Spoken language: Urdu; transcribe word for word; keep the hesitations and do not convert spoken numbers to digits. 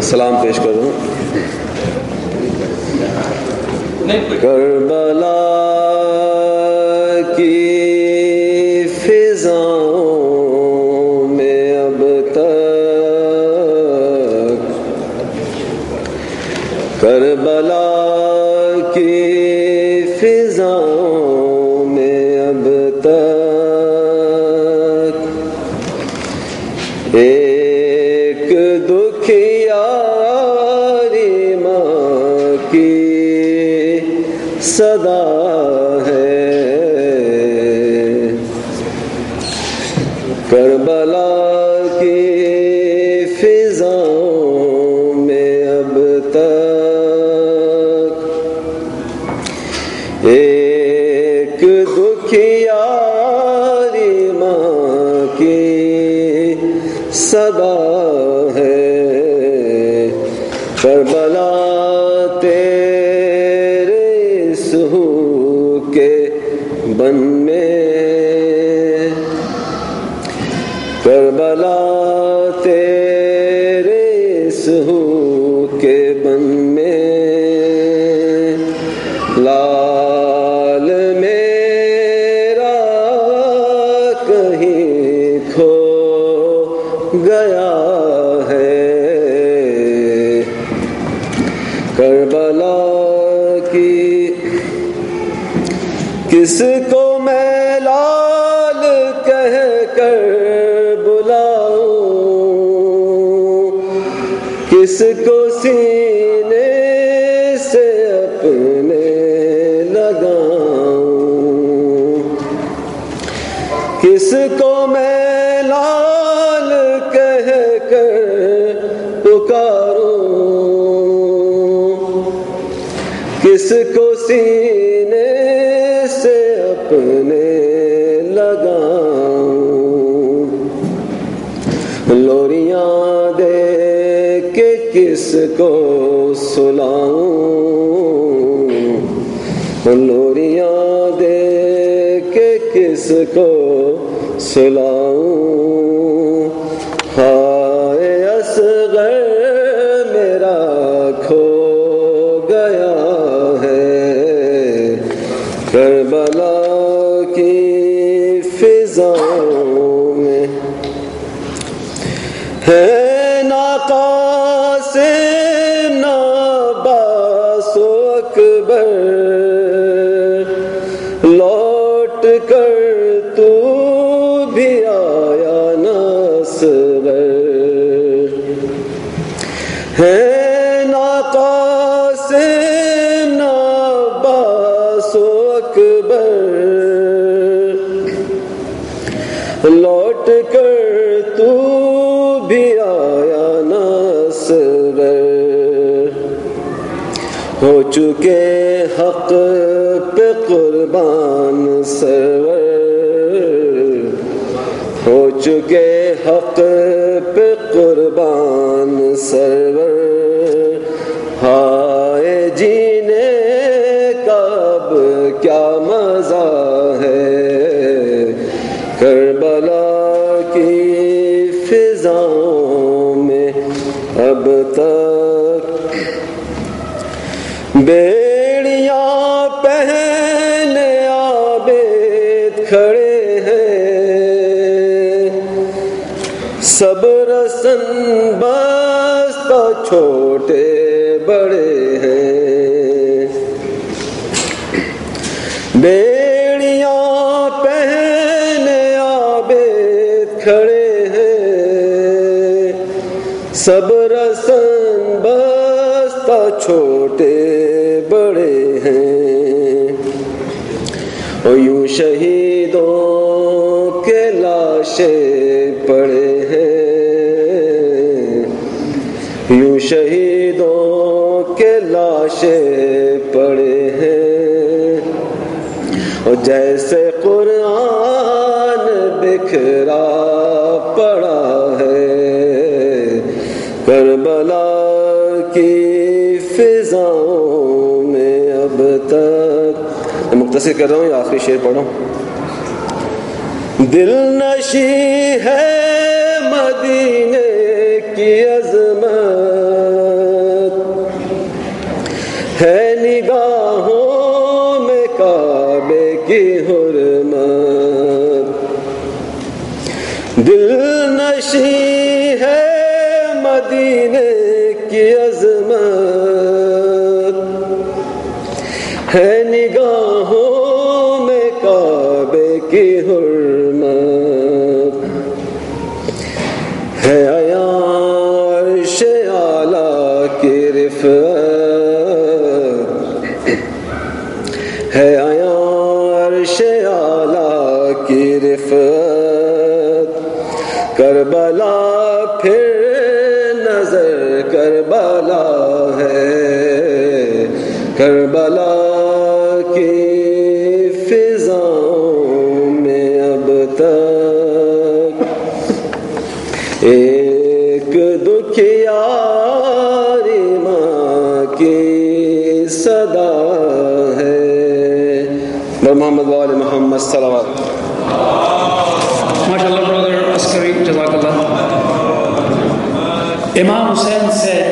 سلام پیش کر رہا ہوں. کربلا کی فضاؤں میں اب تک، کربلا کی فضاؤں میں اب تک ایک دکھیاری ماں کی صدا ہے. کربلا کی فضاؤں میں اب تک ایک دکھیاری ماں کی صدا ہے. کربلا تیرے سہو کے بن میں، کربلا تیرے سہو کے بن میں، لال میرا کہیں کھو گیا ہے. کربلا کی کس کو میں لال کہہ کر بلاؤں، کس کو سینے سے اپنے لگاؤں، کس کو میں لال کہہ کر پکاروں، کس کو سینے سے اپنے لگاؤں. لوریاں دے کے کس کو سلاؤں، لوریاں دے کے کس کو سلاؤں. ہائے اصغر میرا کھو گیا ہے. کربلا کی فضاؤں میں ہے نا قاسم نا عباس و اکبر، لوٹ کر تو بھی آیا نا اصغر. ہے نا قاسم نا عباس و اکبر، لوٹ کر تو بھی آیا نا اصغر. ہو چکے حق پہ قربان سرور، ہو چکے حق پہ قربان سرور. ہائے جینے کا اب کیا مزہ ہے. کربلا کی فضاؤں میں اب تک بیڑیاں پہنے عابد کھڑے ہیں، سب رسن بستہ چھوٹے بڑے ہیں. بیڑیاں پہنے عابد کھڑے ہیں، سب رسن بستہ چھوٹے بڑے ہیں. اور یوں شہیدوں کے لاشیں پڑے ہیں، یوں شہیدوں کے لاشیں پڑے ہیں. اور جیسے قرآن بکھرا پڑا ہے. کربلا کی فضاؤں میں اب تک. میں مختصر کر رہا ہوں، یہ آخری شعر پڑھوں. دل نشی ہے مدینے کی عظمت، ہے نگاہوں میں کعبے کی حرمت، دل نشیں ہے مدینے کی عظمت، ہے نگاہوں میں کعبے کی حرمت، ہے عرش اعلیٰ کی رفعت، ہے عرش اعلیٰ کی رفعت، کربلا پھر نظر کربلا ہے، کربلا کی فضاؤں میں اب تک ایک دکھیاری ماں کی صدا ہے۔ محمد وآل محمد صلوات۔ ماشاء اللہ برادر عسکری، جزاک اللہ۔ امام حسین سے